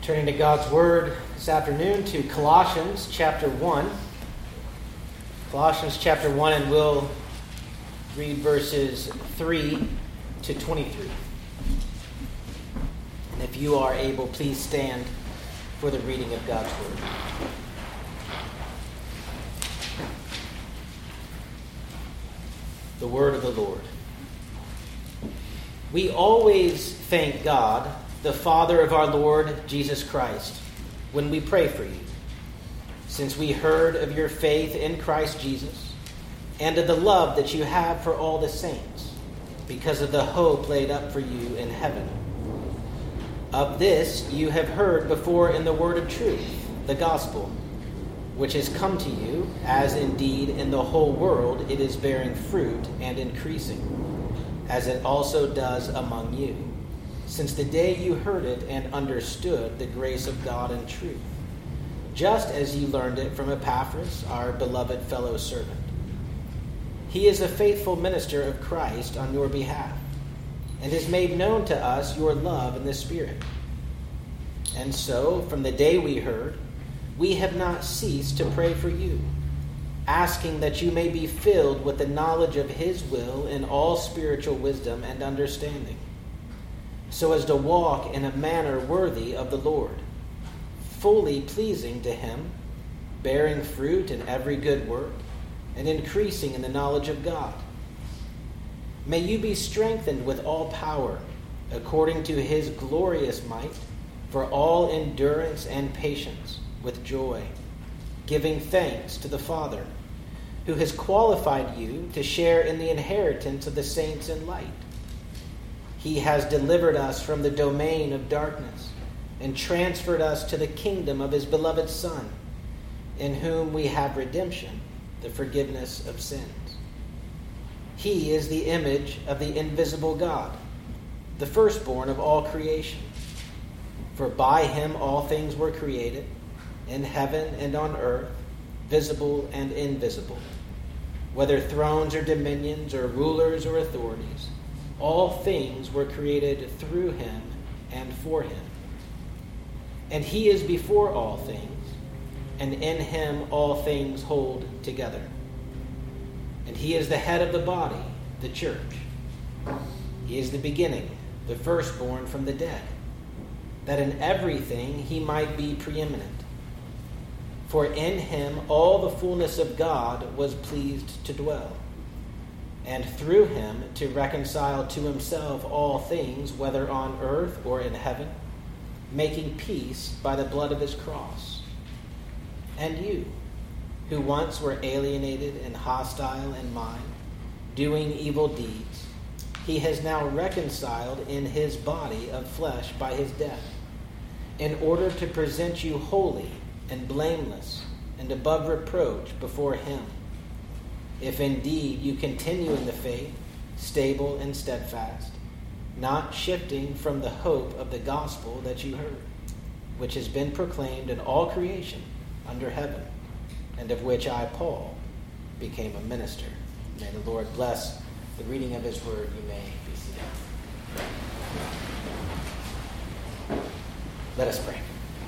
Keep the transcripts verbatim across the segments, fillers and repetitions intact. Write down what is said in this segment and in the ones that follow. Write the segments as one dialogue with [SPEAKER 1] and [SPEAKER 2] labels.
[SPEAKER 1] Turning to God's Word this afternoon to Colossians chapter one. Colossians chapter one, and we'll read verses three to twenty-three. And if you are able, please stand for the reading of God's Word. The Word of the Lord. We always thank God, the Father of our Lord Jesus Christ, when we pray for you, since we heard of your faith in Christ Jesus and of the love that you have for all the saints, because of the hope laid up for you in heaven. Of this you have heard before in the word of truth, the gospel, which has come to you, as indeed in the whole world it is bearing fruit and increasing, as it also does among you, since the day you heard it and understood the grace of God in truth, just as you learned it from Epaphras, our beloved fellow servant. He is a faithful minister of Christ on your behalf, and has made known to us your love in the Spirit. And so, from the day we heard, we have not ceased to pray for you, asking that you may be filled with the knowledge of his will in all spiritual wisdom and understanding, so as to walk in a manner worthy of the Lord, fully pleasing to him, bearing fruit in every good work, and increasing in the knowledge of God. May you be strengthened with all power, according to his glorious might, for all endurance and patience, with joy, giving thanks to the Father, who has qualified you to share in the inheritance of the saints in light. He has delivered us from the domain of darkness and transferred us to the kingdom of his beloved Son, in whom we have redemption, the forgiveness of sins. He is the image of the invisible God, the firstborn of all creation. For by him all things were created, in heaven and on earth, visible and invisible, whether thrones or dominions or rulers or authorities. All things were created through him and for him. And he is before all things, and in him all things hold together. And he is the head of the body, the church. He is the beginning, the firstborn from the dead, that in everything he might be preeminent. For in him all the fullness of God was pleased to dwell, and through him to reconcile to himself all things, whether on earth or in heaven, making peace by the blood of his cross. And you, who once were alienated and hostile in mind, doing evil deeds, he has now reconciled in his body of flesh by his death, in order to present you holy and blameless and above reproach before him, if indeed you continue in the faith, stable and steadfast, not shifting from the hope of the gospel that you heard, which has been proclaimed in all creation under heaven, and of which I, Paul, became a minister. May the Lord bless the reading of his word. You may be seated. Let us pray.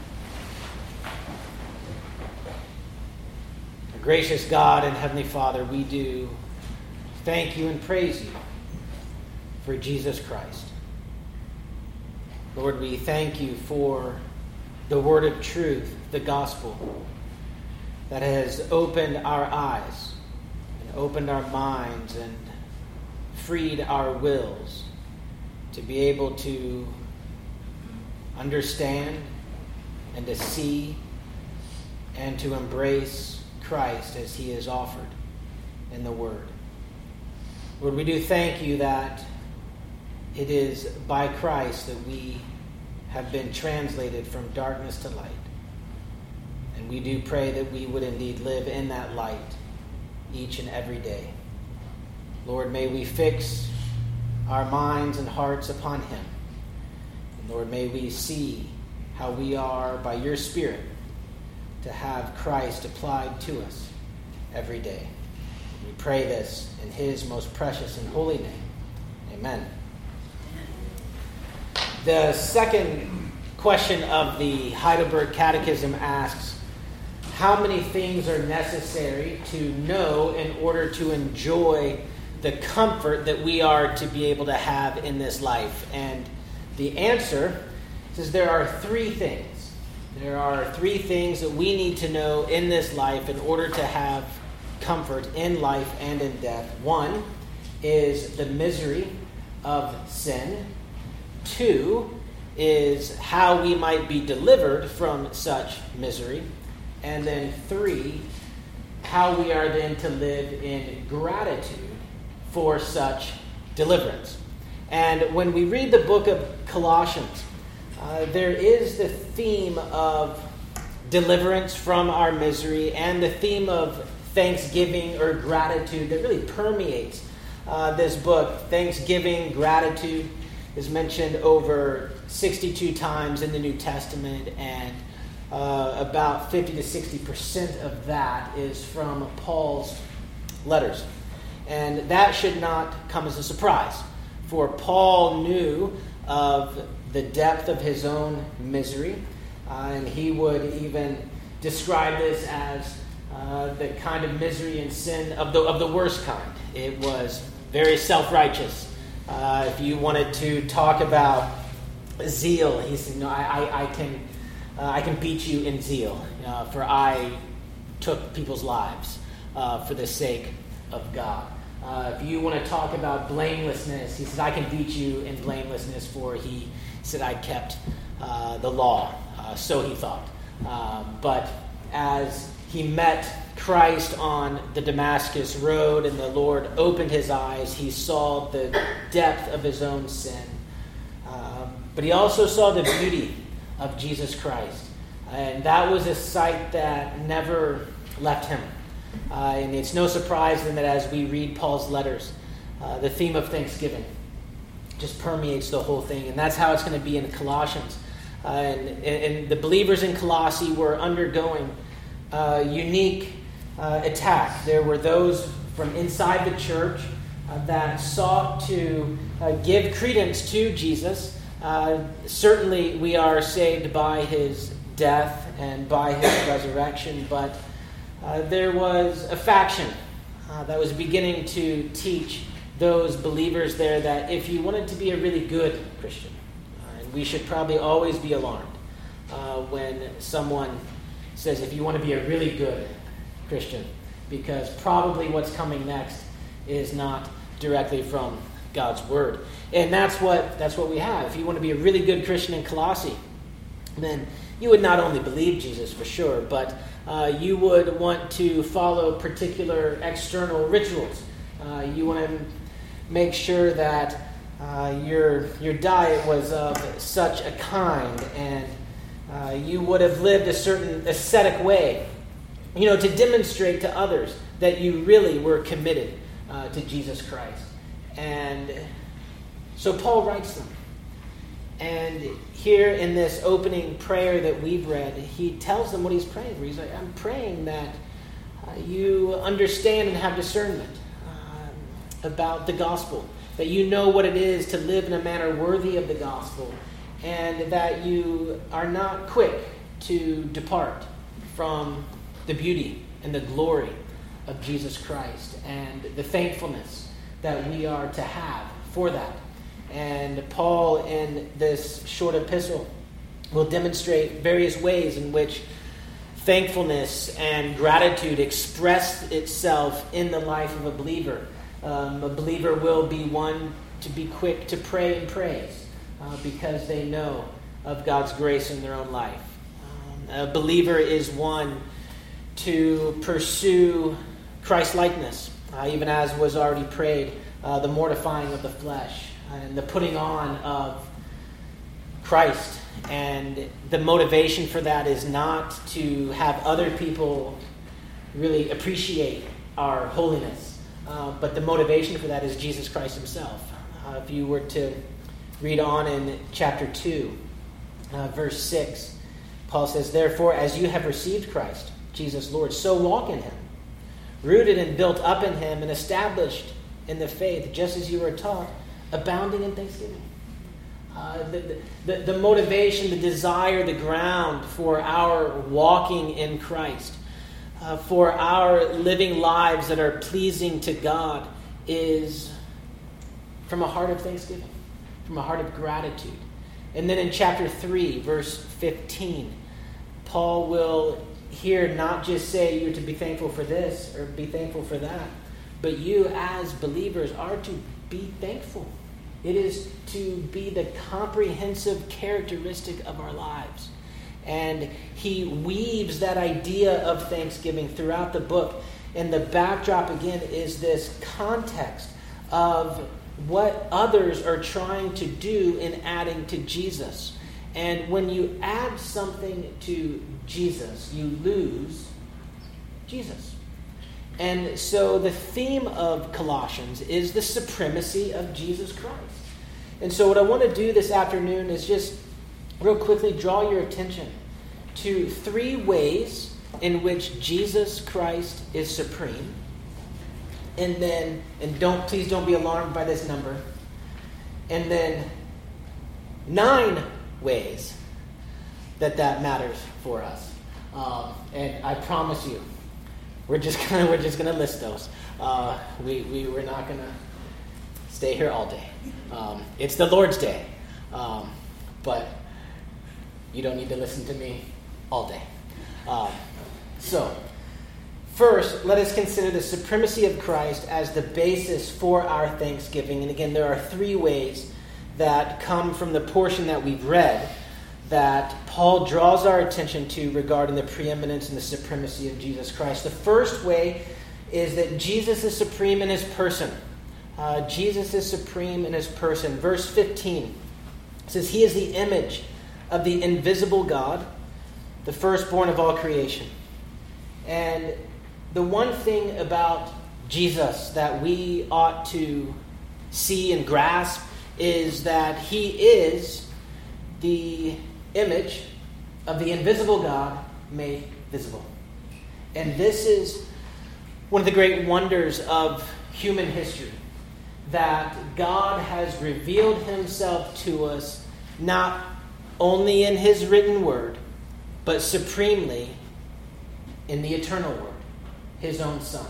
[SPEAKER 1] Gracious God and Heavenly Father, we do thank you and praise you for Jesus Christ. Lord, we thank you for the word of truth, the gospel, that has opened our eyes and opened our minds and freed our wills to be able to understand and to see and to embrace Christ as he is offered in the Word. Lord, we do thank you that it is by Christ that we have been translated from darkness to light. And we do pray that we would indeed live in that light each and every day. Lord, may we fix our minds and hearts upon him. And Lord, may we see how we are, by your Spirit, to have Christ applied to us every day. We pray this in his most precious and holy name. Amen. The second question of the Heidelberg Catechism asks, how many things are necessary to know in order to enjoy the comfort that we are to be able to have in this life? And the answer says there are three things. There are three things that we need to know in this life in order to have comfort in life and in death. One is the misery of sin. Two is how we might be delivered from such misery. And then three, how we are then to live in gratitude for such deliverance. And when we read the book of Colossians, uh, there is the theme of deliverance from our misery and the theme of thanksgiving or gratitude that really permeates uh, this book. Thanksgiving, gratitude is mentioned over sixty-two times in the New Testament, and uh, about fifty to sixty percent of that is from Paul's letters. And that should not come as a surprise, for Paul knew of the depth of his own misery, uh, and he would even describe this as uh, the kind of misery and sin of the of the worst kind. It was very self-righteous. Uh, if you wanted to talk about zeal, he said, "No, I, I, I can, uh, I can beat you in zeal, uh, for I took people's lives uh, for the sake of God." Uh, if you want to talk about blamelessness, he said, "I can beat you in blamelessness, for he said I kept uh, the law." Uh, so he thought, uh, but as he met Christ on the Damascus road and the Lord opened his eyes, he saw the depth of his own sin. Uh, but he also saw the beauty of Jesus Christ. And that was a sight that never left him. Uh, and it's no surprise then that as we read Paul's letters, uh, the theme of thanksgiving just permeates the whole thing. And that's how it's going to be in Colossians. Uh, and, and the believers in Colossae were undergoing a unique uh, attack. There were those from inside the church uh, that sought to uh, give credence to Jesus. Uh, certainly we are saved by his death and by his resurrection, but uh, there was a faction uh, that was beginning to teach those believers there that if you wanted to be a really good Christian, uh, and we should probably always be alarmed uh, when someone says if you want to be a really good Christian, because probably what's coming next is not directly from God's word. And that's what that's what we have. If you want to be a really good Christian in Colossae, then you would not only believe Jesus for sure, but uh, you would want to follow particular external rituals. Uh, you want to make sure that uh, your your diet was of such a kind, and uh, you would have lived a certain ascetic way, you know, to demonstrate to others that you really were committed uh, to Jesus Christ. And so Paul writes them. And here in this opening prayer that we've read, he tells them what he's praying for. He's like, I'm praying that uh, you understand and have discernment uh, about the gospel, that you know what it is to live in a manner worthy of the gospel, and that you are not quick to depart from the beauty and the glory of Jesus Christ and the thankfulness that we are to have for that. And Paul, in this short epistle, will demonstrate various ways in which thankfulness and gratitude express itself in the life of a believer. Um, a believer will be one to be quick to pray and praise uh, because they know of God's grace in their own life. Um, a believer is one to pursue Christ-likeness, uh, even as was already prayed, uh, the mortifying of the flesh and the putting on of Christ. And the motivation for that is not to have other people really appreciate our holiness, uh, but the motivation for that is Jesus Christ himself. Uh, if you were to read on in chapter two, uh, verse six, Paul says, "Therefore, as you have received Christ, Jesus Lord, so walk in him, rooted and built up in him and established in the faith, just as you were taught, abounding in thanksgiving." uh, the, the, the motivation, the desire, the ground for our walking in Christ, uh, for our living lives that are pleasing to God is from a heart of thanksgiving, from a heart of gratitude. And then in chapter three, verse fifteen, Paul will here not just say you're to be thankful for this or be thankful for that, but you as believers are to be thankful. It is to be the comprehensive characteristic of our lives. And he weaves that idea of thanksgiving throughout the book. And the backdrop, again, is this context of what others are trying to do in adding to Jesus. And when you add something to Jesus, you lose Jesus. And so the theme of Colossians is the supremacy of Jesus Christ. And so what I want to do this afternoon is just real quickly draw your attention to three ways in which Jesus Christ is supreme. And then, and don't please don't be alarmed by this number. And then nine ways that that matters for us. Um, and I promise you, we're just gonna we're just gonna list those. Uh, we we we're not gonna stay here all day. Um, it's the Lord's Day, um, but you don't need to listen to me all day. Um, so. First, let us consider the supremacy of Christ as the basis for our thanksgiving. And again, there are three ways that come from the portion that we've read that Paul draws our attention to regarding the preeminence and the supremacy of Jesus Christ. The first way is that Jesus is supreme in his person. Uh, Jesus is supreme in his person. Verse fifteen says, "He is the image of the invisible God, the firstborn of all creation." And the one thing about Jesus that we ought to see and grasp is that he is the image of the invisible God made visible. And this is one of the great wonders of human history, that God has revealed himself to us not only in his written word, but supremely in the eternal word, his own Son.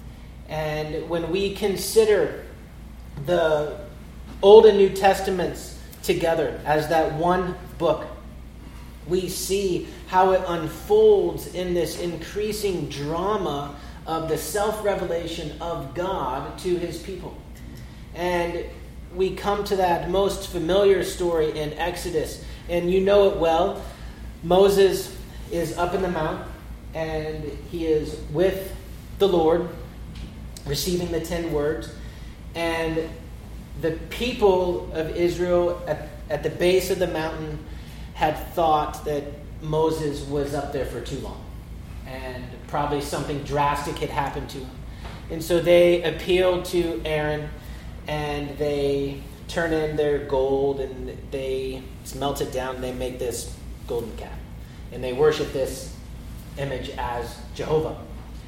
[SPEAKER 1] And when we consider the Old and New Testaments together as that one book, we see how it unfolds in this increasing drama of the self-revelation of God to his people. And we come to that most familiar story in Exodus, and you know it well. Moses is up in the mount, and he is with the Lord, receiving the ten words. And the people of Israel at, at the base of the mountain had thought that Moses was up there for too long. And probably something drastic had happened to him. And so they appealed to Aaron, and they turn in their gold, and they smelt it down, and they make this golden calf. And they worship this image as Jehovah.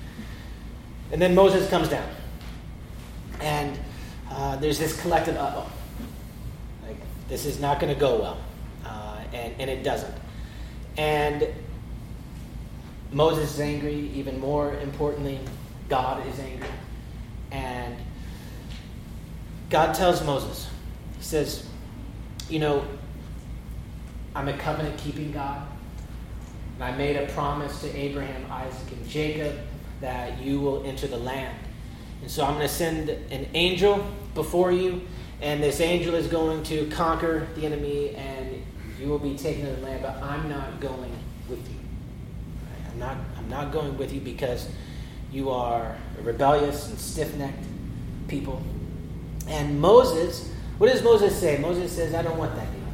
[SPEAKER 1] And then Moses comes down. And uh, there's this collective, uh-oh. Like, this is not going to go well. Uh, and, and it doesn't. And Moses is angry. Even more importantly, God is angry. And God tells Moses, he says, you know, I'm a covenant-keeping God. And I made a promise to Abraham, Isaac, and Jacob that you will enter the land. And so I'm going to send an angel before you, and this angel is going to conquer the enemy, and you will be taken to the land, but I'm not going with you. I'm not, I'm not going with you because you are a rebellious and stiff-necked people. And Moses, what does Moses say? Moses says, I don't want that deal.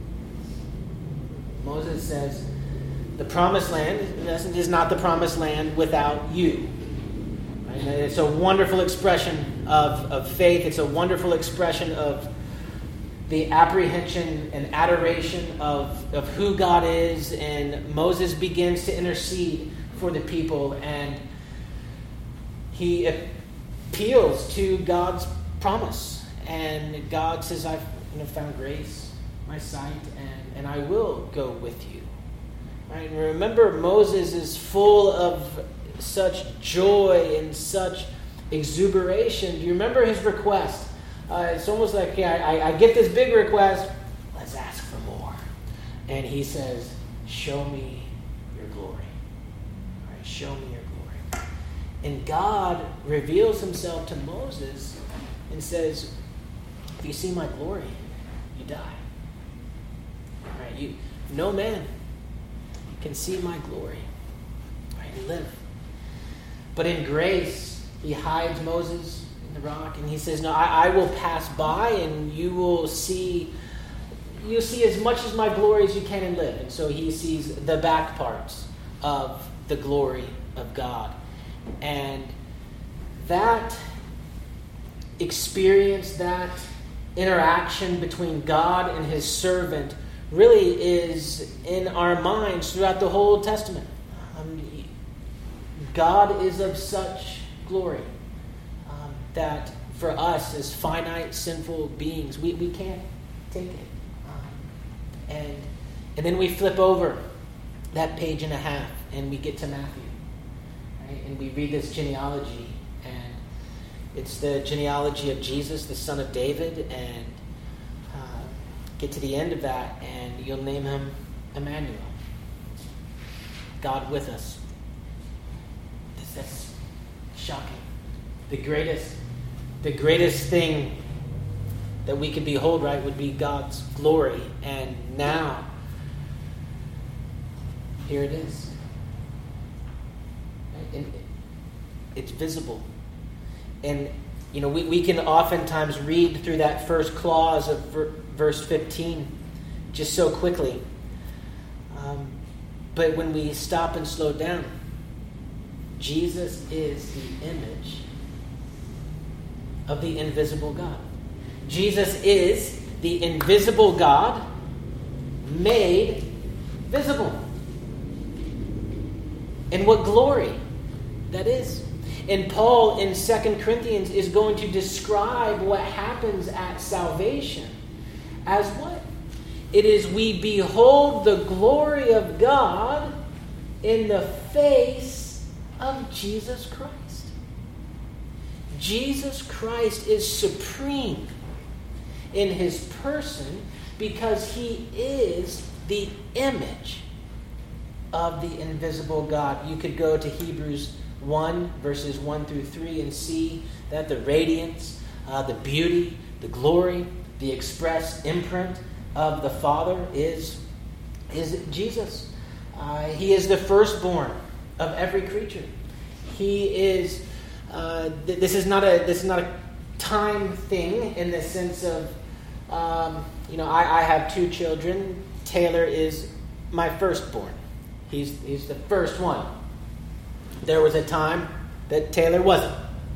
[SPEAKER 1] Moses says, the promised land, in essence, is not the promised land without you. Right? And it's a wonderful expression of, of faith. It's a wonderful expression of the apprehension and adoration of, of who God is. And Moses begins to intercede for the people. And he appeals to God's promise. And God says, I've you know, found grace my sight, and, and I will go with you. Right? And remember, Moses is full of such joy and such exuberation. Do you remember his request? Uh, it's almost like, yeah, I, I get this big request. Let's ask for more. And he says, show me your glory. Right? Show me your glory. And God reveals himself to Moses and says, if you see my glory, you die. Right? You, no man can see my glory, right, and live. But in grace, he hides Moses in the rock, and he says, no, I, I will pass by, and you will see, you'll see as much as my glory as you can and live. And so he sees the back parts of the glory of God. And that experience, that interaction between God and his servant really is in our minds throughout the whole Testament. Um, God is of such glory um, that for us as finite, sinful beings, we, we can't take it. Um, and, and then we flip over that page and a half and we get to Matthew. Right? And we read this genealogy, and it's the genealogy of Jesus, the son of David, and get to the end of that, and you'll name him Emmanuel. God with us. That's shocking. The greatest, the greatest thing that we could behold, right, would be God's glory. And now, here it is. And it's visible. And, you know, we, we can oftentimes read through that first clause of verse fifteen just so quickly. Um, but when we stop and slow down, Jesus is the image of the invisible God. Jesus is the invisible God made visible. And what glory that is. And Paul in Second Corinthians is going to describe what happens at salvation as what? It is we behold the glory of God in the face of Jesus Christ. Jesus Christ is supreme in his person because he is the image of the invisible God. You could go to Hebrews one, verses one through three, and see that the radiance, uh, the beauty, the glory, the express imprint of the Father is, is Jesus. Uh, he is the firstborn of every creature. He is. Uh, th- this is not a. This is not a time thing in the sense of, um, you know, I, I have two children. Taylor is my firstborn. He's he's the first one. There was a time that Taylor wasn't.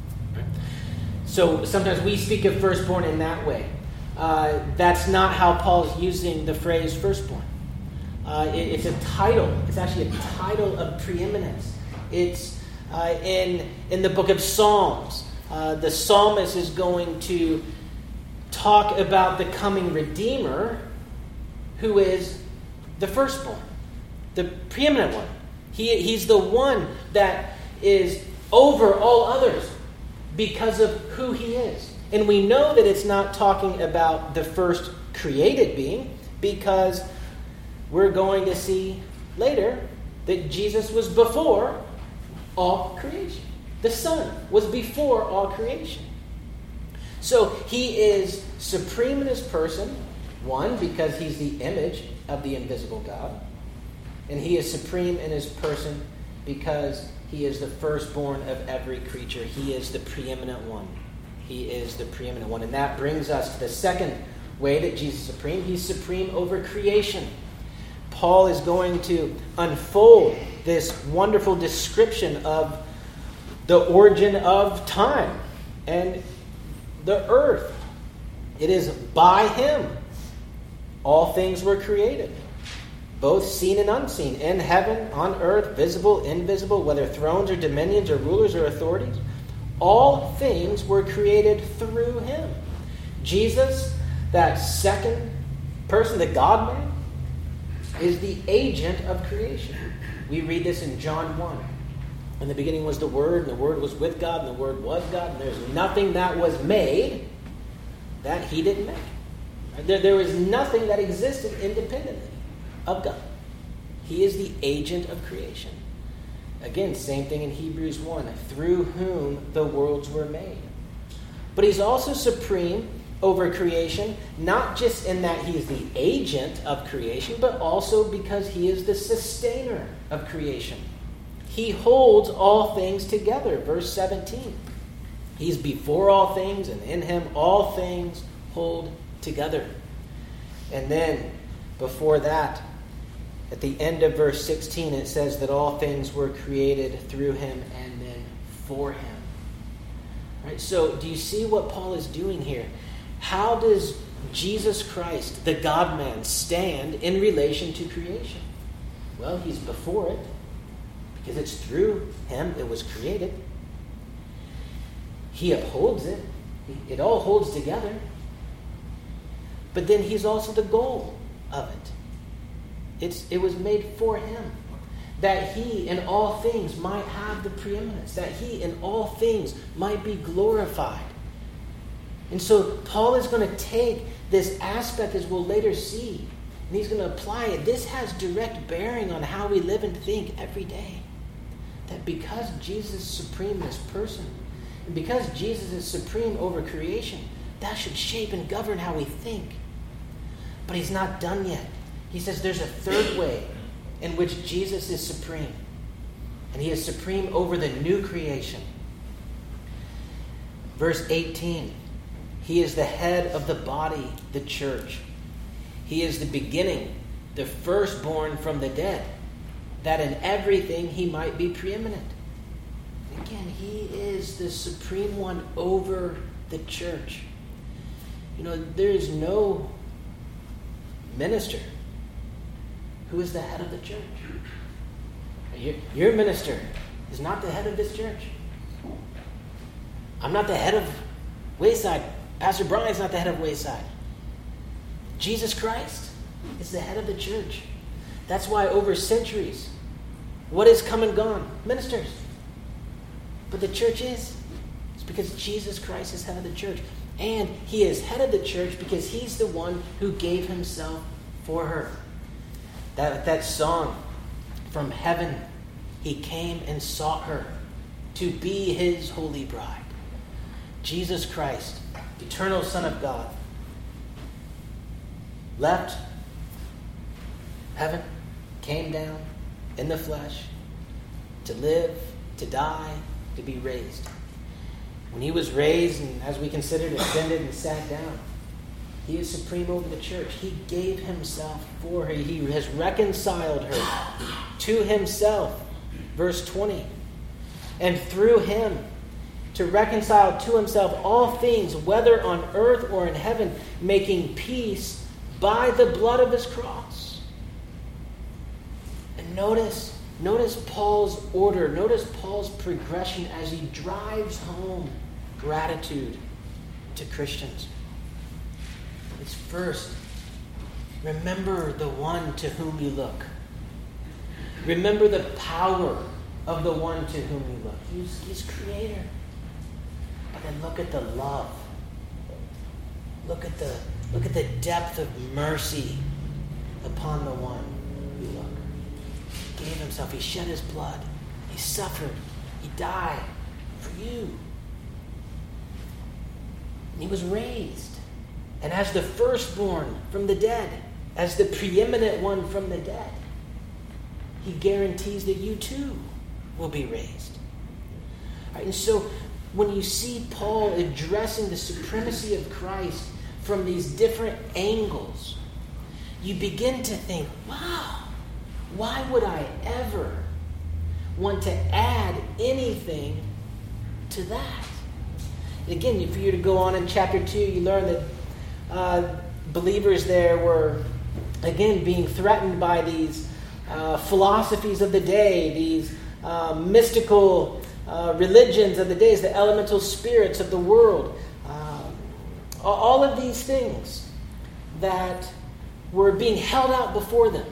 [SPEAKER 1] So sometimes we speak of firstborn in that way. Uh, that's not how Paul's using the phrase firstborn. Uh, it, it's a title. It's actually a title of preeminence. It's uh, in in the book of Psalms. Uh, the psalmist is going to talk about the coming Redeemer, who is the firstborn, the preeminent one. He he's the one that is over all others because of who he is. And we know that it's not talking about the first created being, because we're going to see later that Jesus was before all creation. The Son was before all creation. So he is supreme in his person, one, because he's the image of the invisible God. And he is supreme in his person because he is the firstborn of every creature. He is the preeminent one. He is the preeminent one. And that brings us to the second way that Jesus is supreme. He's supreme over creation. Paul is going to unfold this wonderful description of the origin of time and the earth. It is by him all things were created, both seen and unseen, in heaven, on earth, visible, invisible, whether thrones or dominions or rulers or authorities. All things were created through him. Jesus, that second person, the God-man, is the agent of creation. We read this in John one. In the beginning was the Word, and the Word was with God, and the Word was God, and there's nothing that was made that he didn't make. There, there was nothing that existed independently of God. He is the agent of creation. Again, same thing in Hebrews one, through whom the worlds were made. But he's also supreme over creation, not just in that he is the agent of creation, but also because he is the sustainer of creation. He holds all things together. Verse seventeen. He's before all things, and in him all things hold together. And then, before that, at the end of verse sixteen, it says that all things were created through him and then for him. Right? So, do you see what Paul is doing here? How does Jesus Christ, the God-man, stand in relation to creation? Well, he's before it, because it's through him it was created. He upholds it. It all holds together. But then he's also the goal of it. It's, it was made for him, that he in all things might have the preeminence, that he in all things might be glorified. And so Paul is going to take this aspect, as we'll later see, and he's going to apply it. This has direct bearing on how we live and think every day. That because Jesus is supreme in this person, and because Jesus is supreme over creation, that should shape and govern how we think. But he's not done yet. He says there's a third way in which Jesus is supreme. And he is supreme over the new creation. Verse eighteen. He is the head of the body, the church. He is the beginning, the firstborn from the dead, that in everything he might be preeminent. Again, he is the supreme one over the church. You know, there is no minister who is the head of the church. Your, your minister is not the head of this church. I'm not the head of Wayside. Pastor Brian's not the head of Wayside. Jesus Christ is the head of the church. That's why over centuries, what is come and gone? Ministers. But the church is. It's because Jesus Christ is head of the church. And he is head of the church because he's the one who gave himself for her. That, that song, From Heaven, he came and sought her to be his holy bride. Jesus Christ, eternal Son of God, left heaven, came down in the flesh to live, to die, to be raised. When he was raised, and as we considered, ascended and sat down, he is supreme over the church. He gave himself for her. He has reconciled her to himself. Verse twenty. And through him to reconcile to himself all things, whether on earth or in heaven, making peace by the blood of his cross. And notice, notice Paul's order. Notice Paul's progression as he drives home gratitude to Christians. It's first, remember the one to whom you look. Remember the power of the one to whom you look. He's, he's creator. But then look at the love. Look at the look at the depth of mercy upon the one you look. He gave himself. He shed his blood. He suffered. He died for you. And he was raised. And as the firstborn from the dead, as the preeminent one from the dead, he guarantees that you too will be raised. All right, and so when you see Paul addressing the supremacy of Christ from these different angles, you begin to think, wow, why would I ever want to add anything to that? And again, if you were to go on in chapter two, you learn that uh, believers there were, again, being threatened by these uh, philosophies of the day, these uh, mystical uh, religions of the days, the elemental spirits of the world. Um, all of these things that were being held out before them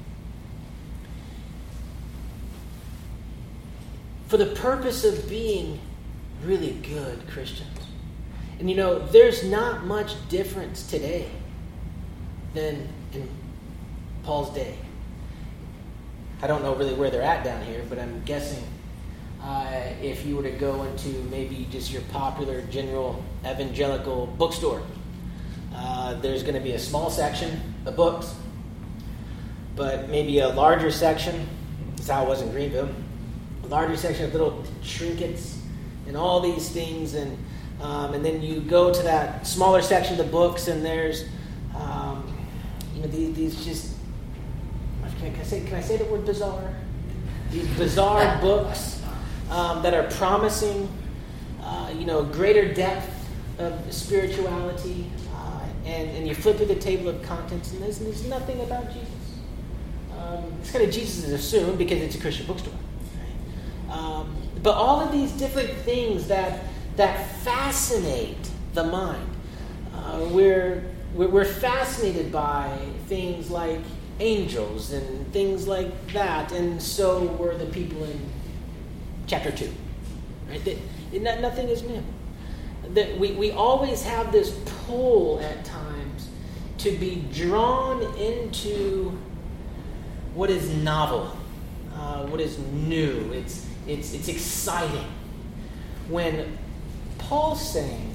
[SPEAKER 1] for the purpose of being really good Christians. And you know, there's not much difference today than in Paul's day. I don't know really where they're at down here, but I'm guessing uh, if you were to go into maybe just your popular general evangelical bookstore, uh, there's going to be a small section of books, but maybe a larger section, that's how it was in Greenville, a larger section of little trinkets and all these things, and um, and then you go to that smaller section of the books, and there's um, you know these, these just can I, can I say can I say the word bizarre? These bizarre books um, that are promising uh, you know greater depth of spirituality, uh, and and you flip through the table of contents, and there's, there's nothing about Jesus. Um, it's kind of Jesus is assumed because it's a Christian bookstore. Right? Um, but all of these different things that that fascinate the mind, uh, we're, we're we're fascinated by things like angels and things like that, and so were the people in chapter two. Right? That, nothing is new. That we, we always have this pull at times to be drawn into what is novel, uh, what is new. It's it's it's exciting. When Paul's saying,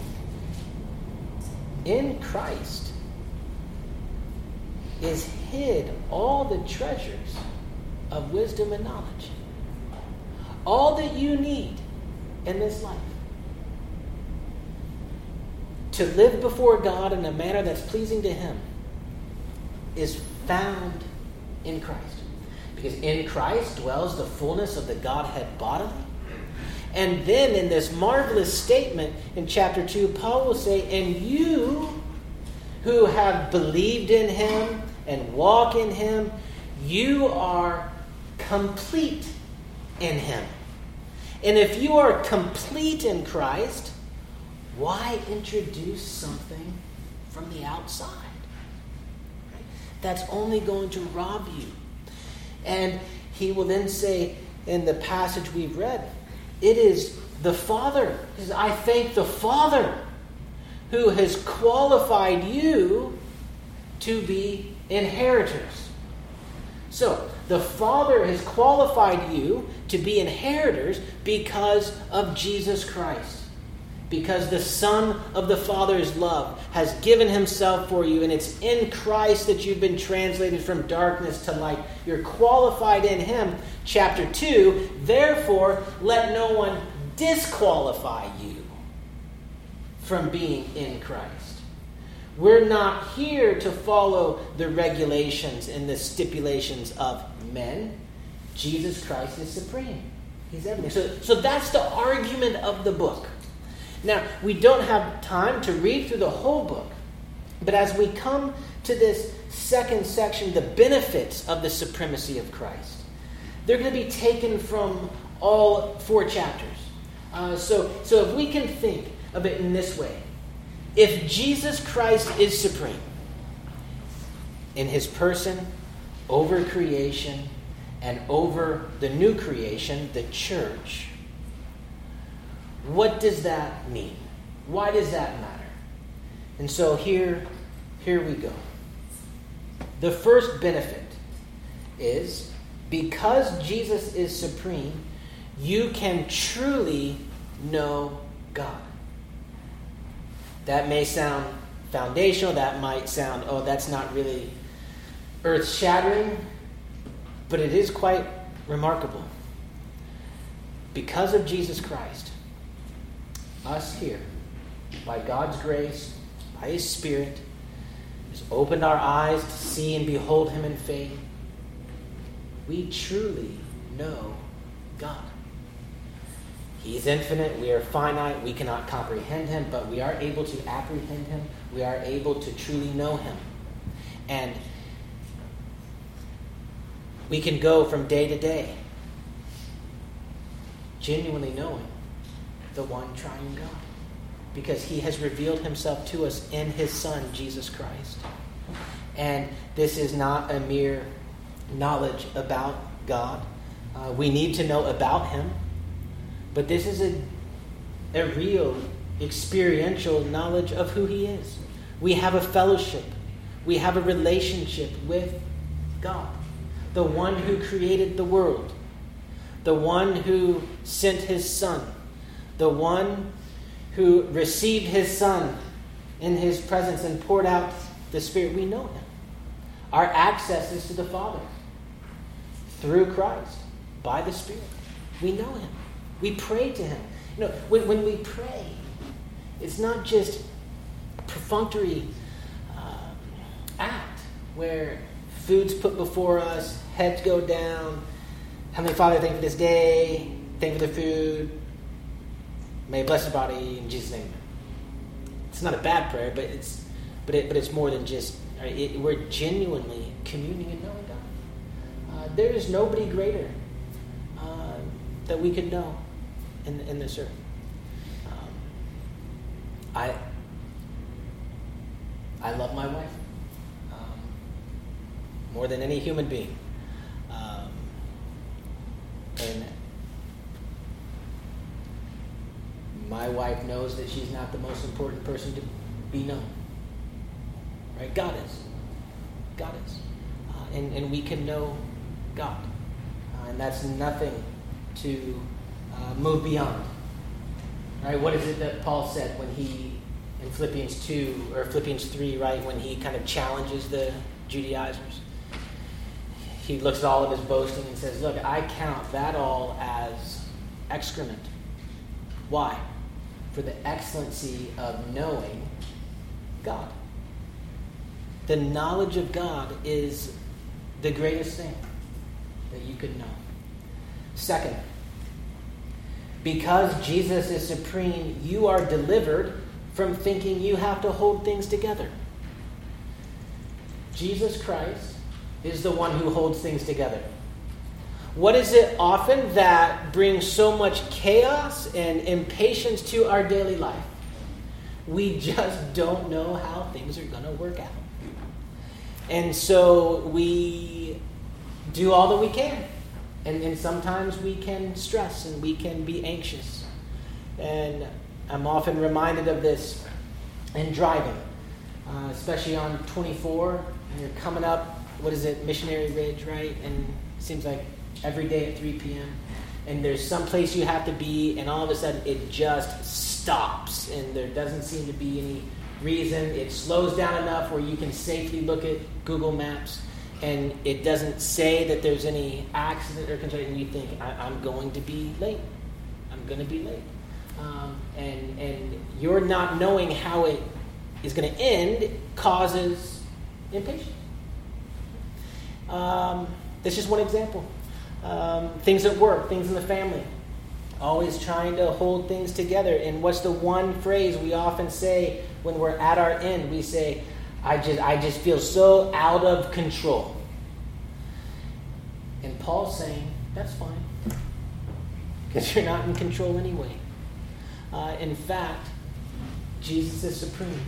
[SPEAKER 1] in Christ is hid all the treasures of wisdom and knowledge. All that you need in this life to live before God in a manner that's pleasing to Him is found in Christ. Because in Christ dwells the fullness of the Godhead bodily. And then in this marvelous statement in chapter two, Paul will say, and you who have believed in Him and walk in Him, you are complete in Him. And if you are complete in Christ, why introduce something from the outside? Right? That's only going to rob you. And he will then say in the passage we've read, it is the Father. He says, I thank the Father who has qualified you to be inheritors. So, the Father has qualified you to be inheritors because of Jesus Christ. Because the Son of the Father's love has given Himself for you, and it's in Christ that you've been translated from darkness to light. You're qualified in Him. Chapter two, therefore, let no one disqualify you from being in Christ. We're not here to follow the regulations and the stipulations of men. Jesus Christ is supreme. He's everything. So, so that's the argument of the book. Now, we don't have time to read through the whole book, but as we come to this second section, the benefits of the supremacy of Christ, they're going to be taken from all four chapters. Uh, so, so if we can think of it in this way, if Jesus Christ is supreme in His person over creation and over the new creation, the church, what does that mean? Why does that matter? And so here, here we go. The first benefit is because Jesus is supreme, you can truly know God. That may sound foundational. That might sound, oh, that's not really earth-shattering. But it is quite remarkable. Because of Jesus Christ, us here, by God's grace, by His Spirit, has opened our eyes to see and behold Him in faith. We truly know God. He is infinite. We are finite. We cannot comprehend Him, but we are able to apprehend Him. We are able to truly know Him. And we can go from day to day genuinely knowing the one triune God, because He has revealed Himself to us in His Son, Jesus Christ. And this is not a mere knowledge about God. Uh, we need to know about him. But this is a, a real experiential knowledge of who he is. We have a fellowship. We have a relationship with God, the one who created the world, the one who sent his Son, the one who received his Son in his presence and poured out the Spirit. We know him. Our access is to the Father through Christ, by the Spirit. We know him. We pray to him. You know, when, when we pray, it's not just a perfunctory uh, act where food's put before us, heads go down. Heavenly Father, thank you for this day. Thank you for the food. May it bless your body in Jesus' name. It's not a bad prayer, but it's but it but it's more than just. Right, it, we're genuinely communing and knowing God. Uh, there is nobody greater uh, that we could know in in this earth. Um, I I love my wife um, more than any human being, um, and my wife knows that she's not the most important person to be known. Right? God is. God is. Uh, and, and we can know God. Uh, and that's nothing to uh, move beyond. Right? What is it that Paul said when he, in Philippians two, or Philippians three, right, when he kind of challenges the Judaizers? He looks at all of his boasting and says, look, I count that all as excrement. Why? For the excellency of knowing God. The knowledge of God is the greatest thing that you could know. Second, because Jesus is supreme, you are delivered from thinking you have to hold things together. Jesus Christ is the one who holds things together. What is it often that brings so much chaos and impatience to our daily life? We just don't know how things are going to work out. And so we do all that we can. And, and sometimes we can stress and we can be anxious. And I'm often reminded of this in driving, uh, especially on twenty-four. And you're coming up, what is it, Missionary Ridge, right? And it seems like every day at three p.m. And there's some place you have to be, and all of a sudden it just stops. And there doesn't seem to be any reason. It slows down enough where you can safely look at Google Maps, and it doesn't say that there's any accident or concern, and you think, I- I'm going to be late. I'm going to be late. Um, and, and you're not knowing how it is going to end causes impatience. Um, that's just one example. Um, things at work, things in the family. Always trying to hold things together. And what's the one phrase we often say when we're at our end? We say, I just I just feel so out of control. And Paul's saying, that's fine. Because you're not in control anyway. Uh, in fact, Jesus is supreme.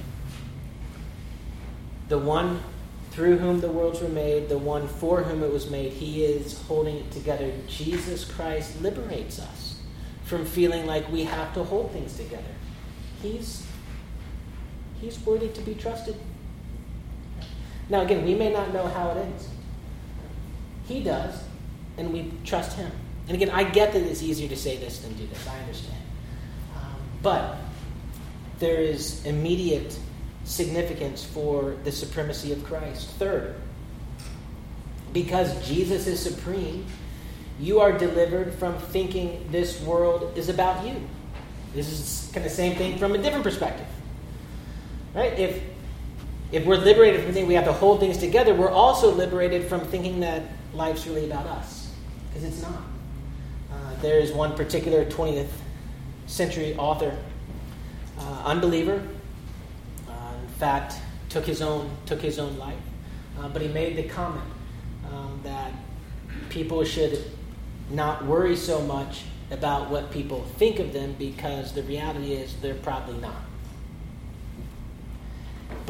[SPEAKER 1] The one through whom the worlds were made, the one for whom it was made, he is holding it together. Jesus Christ liberates us from feeling like we have to hold things together. He's, he's worthy to be trusted. Now again, we may not know how it ends. He does, and we trust him. And again, I get that it's easier to say this than do this. I understand. Um, but there is immediate significance for the supremacy of Christ. Third, because Jesus is supreme, you are delivered from thinking this world is about you. This is kind of the same thing from a different perspective. Right? If if we're liberated from thinking we have to hold things together, we're also liberated from thinking that life's really about us. Because it's not. Uh, there is one particular twentieth century author, uh, unbeliever, uh, in fact, took his own took his own life. Uh, but he made the comment um, that people should not worry so much about what people think of them, because the reality is they're probably not. But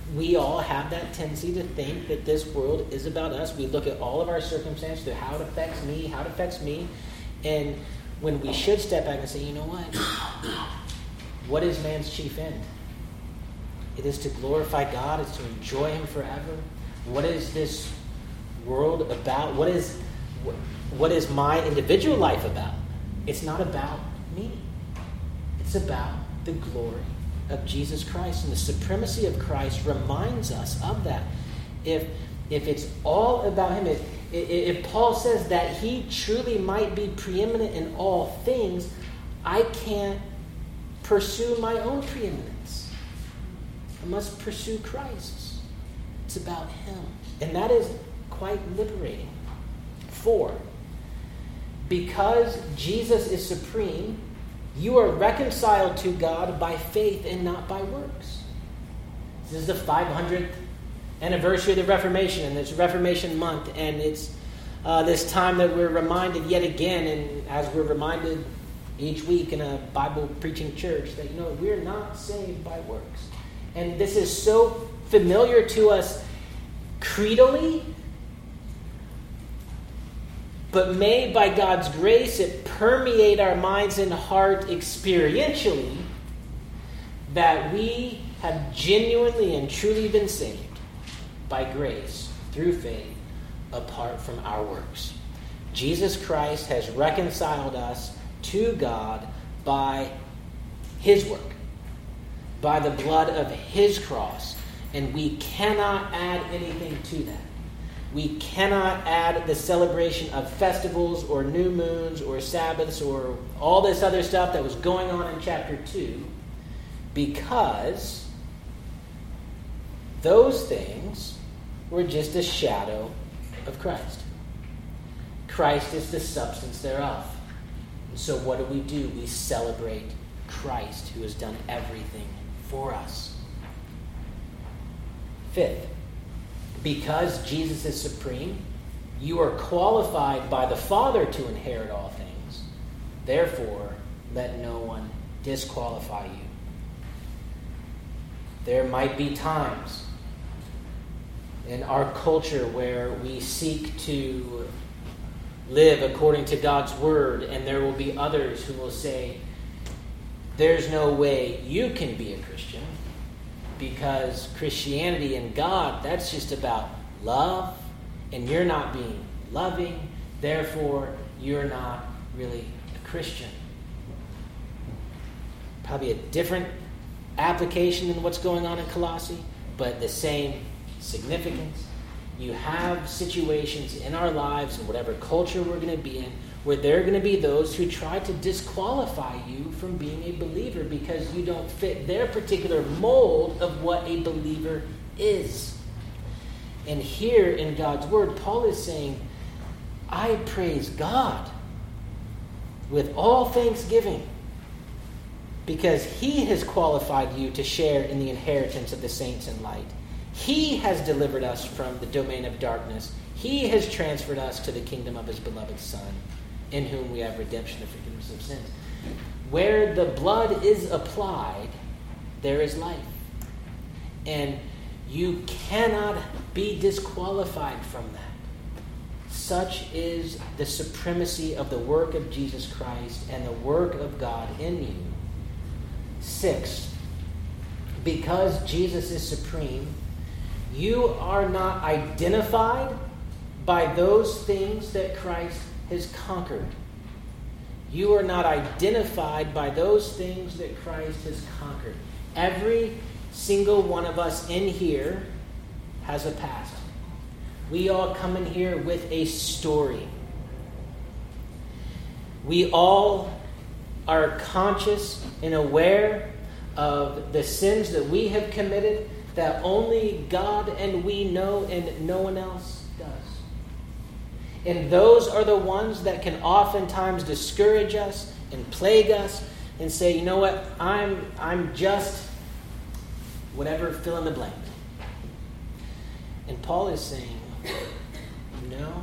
[SPEAKER 1] we all have that tendency to think that this world is about us. We look at all of our circumstances, how it affects me, how it affects me. And when we should step back and say, you know what? What is man's chief end? It is to glorify God. It's to enjoy him forever. What is this world about? What is what is my individual life about? It's not about me. It's about the glory of Jesus Christ. And the supremacy of Christ reminds us of that. If if it's all about him, if, if Paul says that he truly might be preeminent in all things, I can't pursue my own preeminence. I must pursue Christ's. It's about him. And that is quite liberating. Four, because Jesus is supreme, you are reconciled to God by faith and not by works. This is the five hundredth anniversary of the Reformation, and it's Reformation month, and it's uh, this time that we're reminded yet again, and as we're reminded each week in a Bible preaching church, that, you know, we're not saved by works. And this is so familiar to us creedally, but may, by God's grace, it permeate our minds and heart experientially that we have genuinely and truly been saved by grace through faith apart from our works. Jesus Christ has reconciled us to God by his work, by the blood of his cross, and we cannot add anything to that. We cannot add the celebration of festivals or new moons or Sabbaths or all this other stuff that was going on in chapter two, because those things were just a shadow of Christ. Christ is the substance thereof. And so what do we do? We celebrate Christ, who has done everything for us. Fifth, because Jesus is supreme, you are qualified by the Father to inherit all things. Therefore, let no one disqualify you. There might be times in our culture where we seek to live according to God's word, and there will be others who will say, there's no way you can be a Christian, because Christianity and God, that's just about love, and you're not being loving, therefore you're not really a Christian. Probably a different application than what's going on in Colossae, but the same significance. You have situations in our lives, in whatever culture we're going to be in, where there are going to be those who try to disqualify you from being a believer because you don't fit their particular mold of what a believer is. And here in God's word, Paul is saying, I praise God with all thanksgiving, because he has qualified you to share in the inheritance of the saints in light. He has delivered us from the domain of darkness. He has transferred us to the kingdom of his beloved Son, in whom we have redemption, the forgiveness of sins. Where the blood is applied, there is life. And you cannot be disqualified from that. Such is the supremacy of the work of Jesus Christ and the work of God in you. Six, because Jesus is supreme, you are not identified by those things that Christ has conquered. You are not identified by those things that Christ has conquered. Every single one of us in here has a past. We all come in here with a story. We all are conscious and aware of the sins that we have committed that only God and we know and no one else does. And those are the ones that can oftentimes discourage us and plague us and say, you know what, I'm I'm just whatever, fill in the blank. And Paul is saying, no.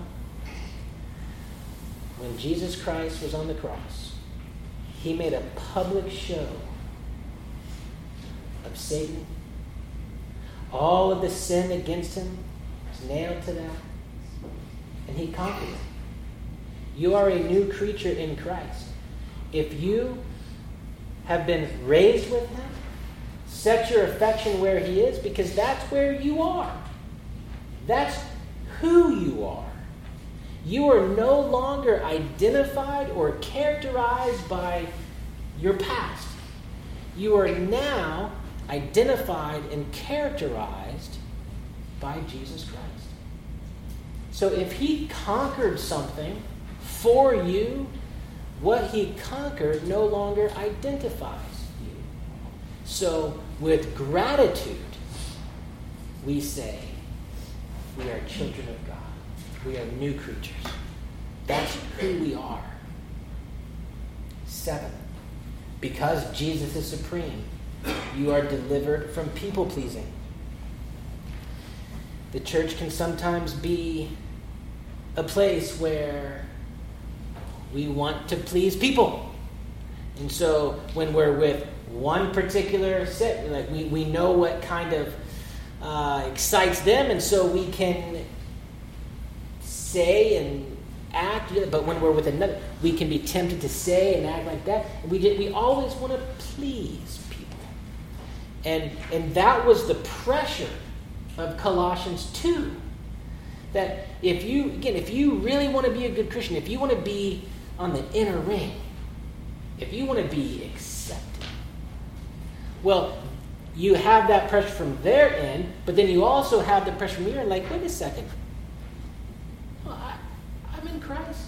[SPEAKER 1] When Jesus Christ was on the cross, he made a public show of Satan, All of the sin against him was nailed to that, and he conquered it. You are a new creature in Christ. If you have been raised with him, set your affection where he is, because that's where you are. That's who you are. You are no longer identified or characterized by your past. You are now identified and characterized by Jesus Christ. So if he conquered something for you, what he conquered no longer identifies you. So with gratitude, we say, we are children of God. We are new creatures. That's who we are. Seven, because Jesus is supreme, you are delivered from people-pleasing. The church can sometimes be a place where we want to please people. And so when we're with one particular set, like we, we know what kind of uh, excites them, and so we can say and act, but when we're with another, we can be tempted to say and act like that. And we get, we always want to please people. And, and that was the pressure of Colossians two. That if you, again, if you really want to be a good Christian, if you want to be on the inner ring, if you want to be accepted, well, you have that pressure from their end, but then you also have the pressure from your end, like, wait a second. Well, I, I'm in Christ.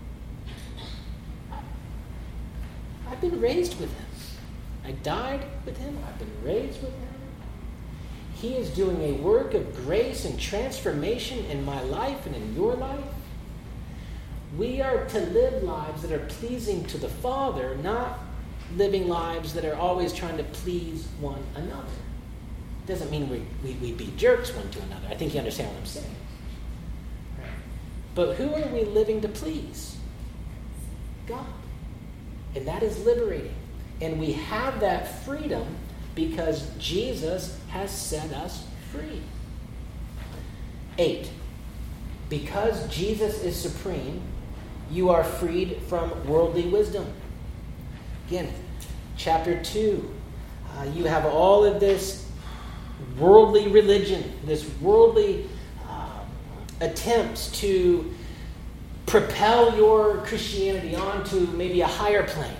[SPEAKER 1] I, I've been raised with him. I died with him. I've been raised with him. He is doing a work of grace and transformation in my life and in your life. We are to live lives that are pleasing to the Father, not living lives that are always trying to please one another. Doesn't mean we, we, we be jerks one to another. I think you understand what I'm saying. Right? But who are we living to please? God. And that is liberating. And we have that freedom because Jesus has set us free. Eight, because Jesus is supreme, you are freed from worldly wisdom. Again, chapter two, uh, you have all of this worldly religion, this worldly uh, attempts to propel your Christianity onto maybe a higher plane.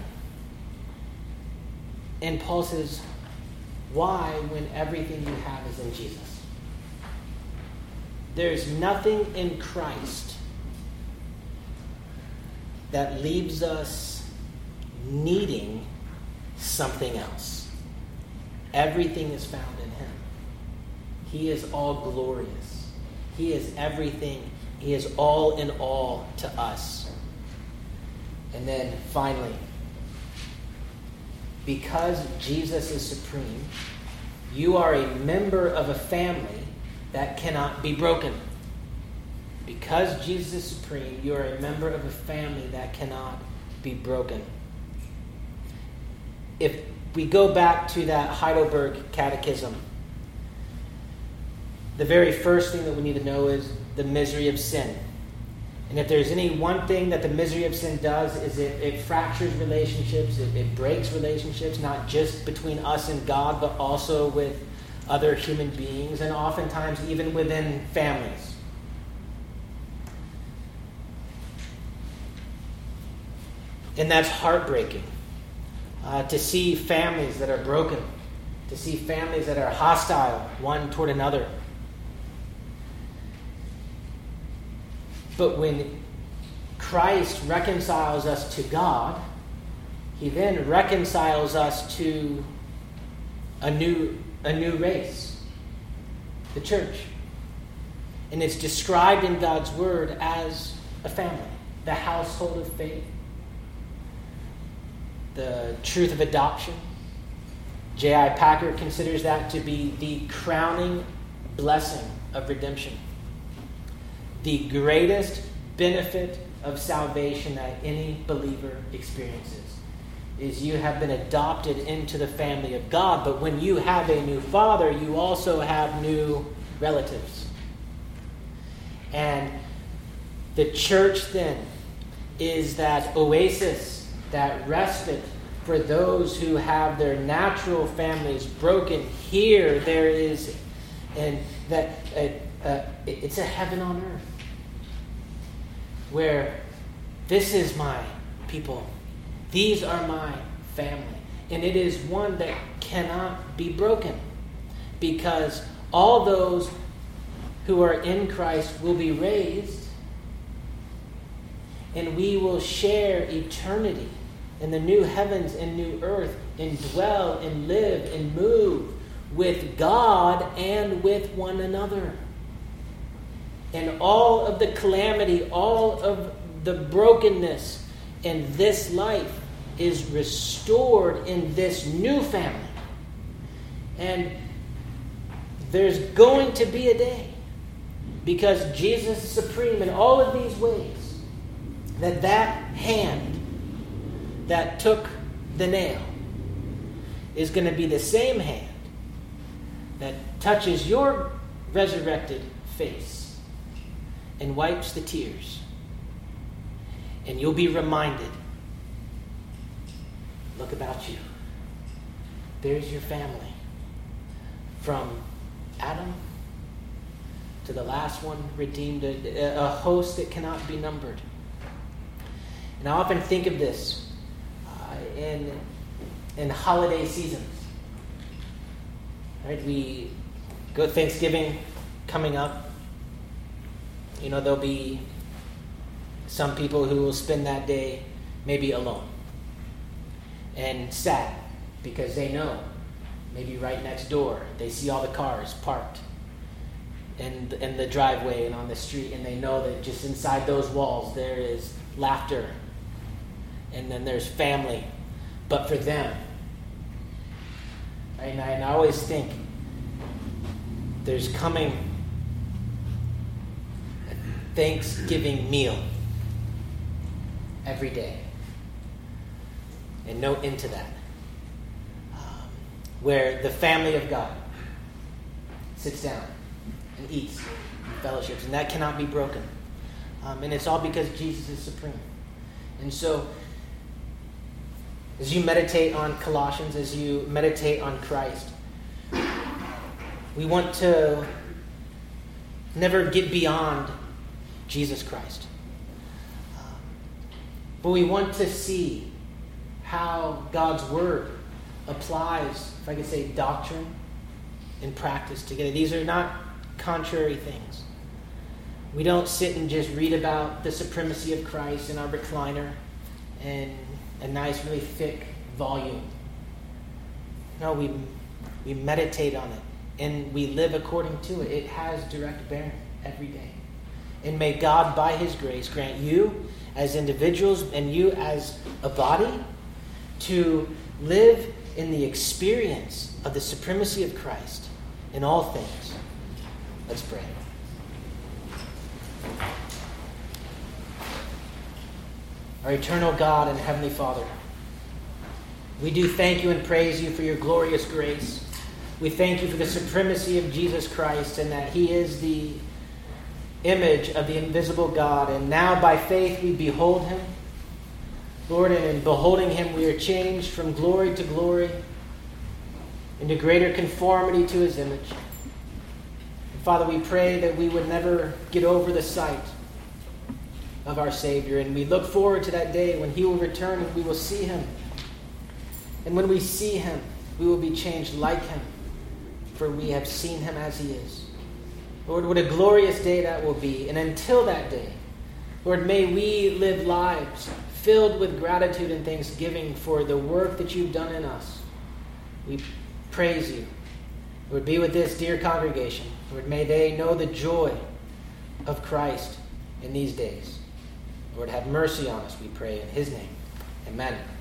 [SPEAKER 1] And Paul says, why when everything you have is in Jesus? There's nothing in Christ that leaves us needing something else. Everything is found in him. He is all glorious. He is everything. He is all in all to us. And then finally, because Jesus is supreme, you are a member of a family that cannot be broken. Because Jesus is supreme, you are a member of a family that cannot be broken. If we go back to that Heidelberg Catechism, the very first thing that we need to know is the misery of sin. And if there's any one thing that the misery of sin does, is it, it fractures relationships, it, it breaks relationships, not just between us and God, but also with other human beings, and oftentimes even within families. And that's heartbreaking. Uh, to see families that are broken, to see families that are hostile one toward another. But when Christ reconciles us to God, he then reconciles us to a new, a new race, the church. And it's described in God's word as a family, the household of faith, the truth of adoption. J I Packer considers that to be the crowning blessing of redemption. The greatest benefit of salvation that any believer experiences is you have been adopted into the family of God. But when you have a new father, you also have new relatives. And the church then is that oasis, that respite for those who have their natural families broken. Here there is, and that uh, uh, it's a heaven on earth where this is my people, these are my family, and it is one that cannot be broken, because all those who are in Christ will be raised, and we will share eternity in the new heavens and new earth, and dwell and live and move with God and with one another. And all of the calamity, all of the brokenness in this life is restored in this new family. And there's going to be a day, because Jesus is supreme in all of these ways, that that hand that took the nail is going to be the same hand that touches your resurrected face and wipes the tears. And you'll be reminded, look about you. There's your family. From Adam to the last one redeemed, a, a host that cannot be numbered. And I often think of this uh, in, in holiday seasons. Right? We go Thanksgiving coming up. You know, there'll be some people who will spend that day maybe alone and sad, because they know maybe right next door they see all the cars parked in the, in the driveway and on the street, and they know that just inside those walls there is laughter, and then there's family, but for them. And I, and I always think there's coming a Thanksgiving meal every day, and no end to that, um, where the family of God sits down and eats and fellowships, and that cannot be broken. Um, and it's all because Jesus is supreme. And so, as you meditate on Colossians, as you meditate on Christ, we want to never get beyond Jesus Christ. Um, but we want to see how God's Word applies, if I could say, doctrine and practice together. These are not contrary things. We don't sit and just read about the supremacy of Christ in our recliner and a nice, really thick volume. No, we we meditate on it, and we live according to it. It has direct bearing every day. And may God, by His grace, grant you as individuals and you as a body to live in the experience of the supremacy of Christ in all things. Let's pray. Our eternal God and Heavenly Father, we do thank you and praise you for your glorious grace. We thank you for the supremacy of Jesus Christ, and that He is the image of the invisible God. And now by faith we behold Him. Lord, and in beholding Him we are changed from glory to glory into greater conformity to His image. And Father, we pray that we would never get over the sight of our Savior, and we look forward to that day when He will return and we will see Him. And when we see Him, we will be changed like Him, for we have seen Him as He is. Lord, what a glorious day that will be. And until that day, Lord, may we live lives filled with gratitude and thanksgiving for the work that you've done in us. We praise you. Lord, be with this dear congregation. Lord, may they know the joy of Christ in these days. Lord, have mercy on us, we pray in His name. Amen.